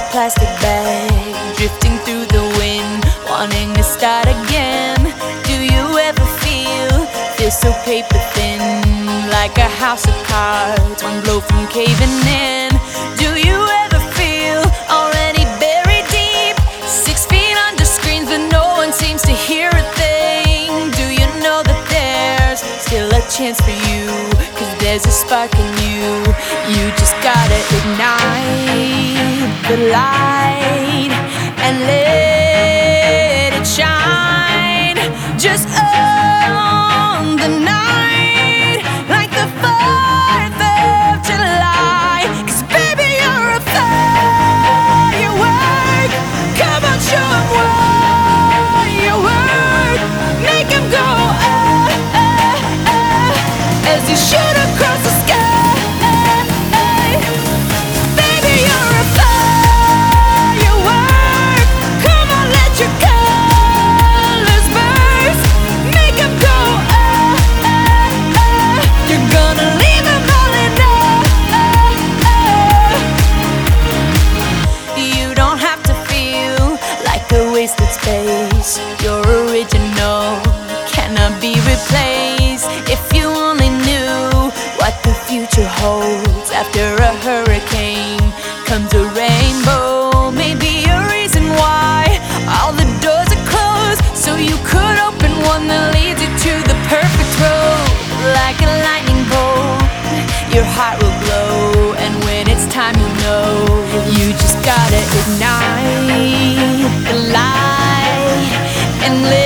plastic bag, drifting through the wind, wanting to start again. Do you ever feel so paper thin, like a house of cards, one blow from caving in? Do you ever feel already buried deep, 6 feet under screens, but no one seems to hear a thing? Do you know that there's still a chance for you, 'cause there's a spark in you? You just gotta ignite the light and let it shine. Just on the night, like the 4th of July. 'Cause baby, you're a firework. Come on, show 'em what you work. Make 'em go as you shoot across the sky. Baby, you're a firework. Come on, let your colors burst. Make 'em go you're gonna leave 'em all in awe. You don't have to feel like a wasted space. You're original, cannot be replaced. If you only knew what the future holds. After a hurricane comes a rainbow. Maybe a reason why all the doors are closed, so you could open one that leads you to the perfect road. Like a lightning bolt, your heart will glow, and when it's time, you'll know. You just gotta ignite the light and